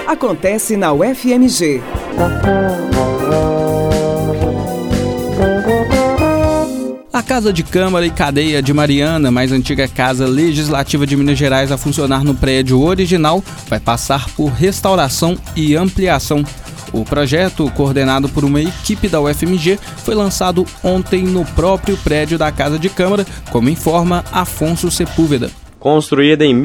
acontece na UFMG. A Casa de Câmara e Cadeia de Mariana, mais antiga Casa Legislativa de Minas Gerais a funcionar no prédio original, vai passar por restauração e ampliação. O projeto, coordenado por uma equipe da UFMG, foi lançado ontem no próprio prédio da Casa de Câmara, como informa Afonso Sepúlveda. Construída em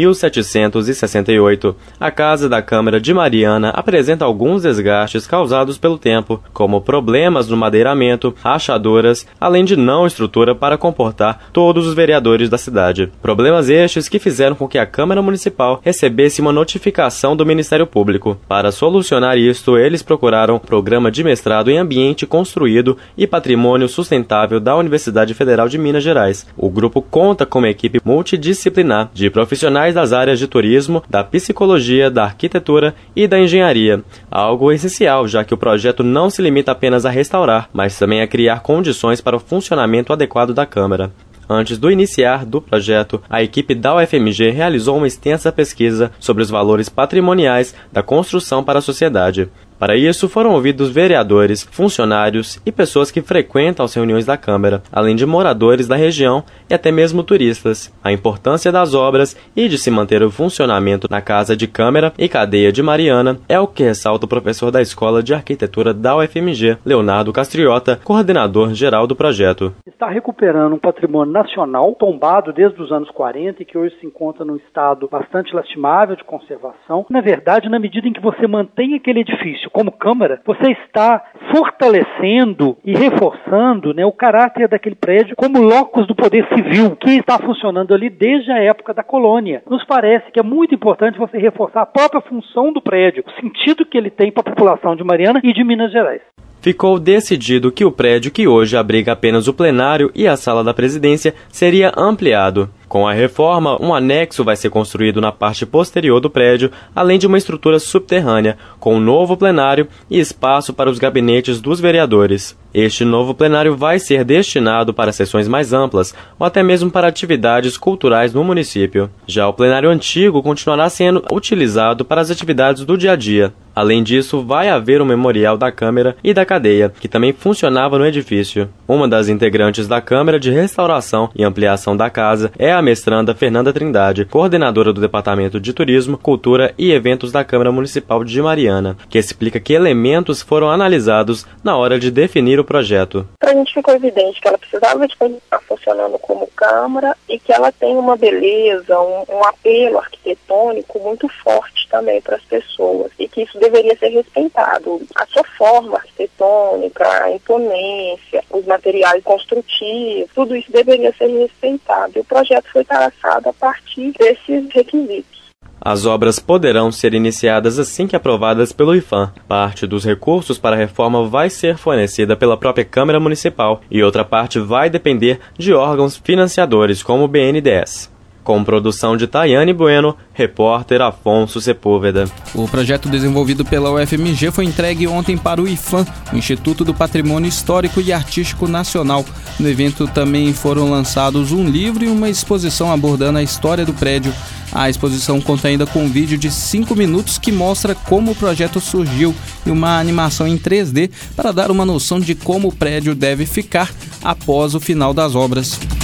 1768, a Casa da Câmara de Mariana apresenta alguns desgastes causados pelo tempo, como problemas no madeiramento, rachaduras, além de não estrutura para comportar todos os vereadores da cidade. Problemas estes que fizeram com que a Câmara Municipal recebesse uma notificação do Ministério Público. Para solucionar isto, eles procuraram o Programa de Mestrado em Ambiente Construído e Patrimônio Sustentável da Universidade Federal de Minas Gerais. O grupo conta com uma equipe multidisciplinar de profissionais das áreas de turismo, da psicologia, da arquitetura e da engenharia. Algo essencial, já que o projeto não se limita apenas a restaurar, mas também a criar condições para o funcionamento adequado da Câmara. Antes do iniciar do projeto, a equipe da UFMG realizou uma extensa pesquisa sobre os valores patrimoniais da construção para a sociedade. Para isso, foram ouvidos vereadores, funcionários e pessoas que frequentam as reuniões da Câmara, além de moradores da região e até mesmo turistas. A importância das obras e de se manter o funcionamento na Casa de Câmara e Cadeia de Mariana é o que ressalta o professor da Escola de Arquitetura da UFMG, Leonardo Castriota, coordenador geral do projeto. Está recuperando um patrimônio nacional tombado desde os anos 40 e que hoje se encontra num estado bastante lastimável de conservação. Na verdade, na medida em que você mantém aquele edifício como Câmara, você está fortalecendo e reforçando, o caráter daquele prédio como locus do poder civil, que está funcionando ali desde a época da colônia. Nos parece que é muito importante você reforçar a própria função do prédio, o sentido que ele tem para a população de Mariana e de Minas Gerais. Ficou decidido que o prédio que hoje abriga apenas o plenário e a sala da presidência seria ampliado. Com a reforma, um anexo vai ser construído na parte posterior do prédio, além de uma estrutura subterrânea, com um novo plenário e espaço para os gabinetes dos vereadores. Este novo plenário vai ser destinado para sessões mais amplas, ou até mesmo para atividades culturais no município. Já o plenário antigo continuará sendo utilizado para as atividades do dia a dia. Além disso, vai haver um memorial da Câmara e da Cadeia, que também funcionava no edifício. Uma das integrantes da Câmara de Restauração e Ampliação da Casa é a mestranda Fernanda Trindade, coordenadora do Departamento de Turismo, Cultura e Eventos da Câmara Municipal de Mariana, que explica que elementos foram analisados na hora de definir o projeto. Para a gente ficou evidente que ela precisava de continuar funcionando como Câmara e que ela tem uma beleza, um apelo arquitetônico muito forte também para as pessoas e que isso deveria ser respeitado. A sua forma arquitetônica, a imponência, os materiais construtivos, tudo isso deveria ser respeitado. E o projeto foi traçado a partir desses requisitos. As obras poderão ser iniciadas assim que aprovadas pelo IPHAN. Parte dos recursos para a reforma vai ser fornecida pela própria Câmara Municipal e outra parte vai depender de órgãos financiadores como o BNDES. Com produção de Tayane Bueno, repórter Afonso Sepúlveda. O projeto desenvolvido pela UFMG foi entregue ontem para o IPHAN, o Instituto do Patrimônio Histórico e Artístico Nacional. No evento também foram lançados um livro e uma exposição abordando a história do prédio. A exposição conta ainda com um vídeo de 5 minutos que mostra como o projeto surgiu e uma animação em 3D para dar uma noção de como o prédio deve ficar após o final das obras.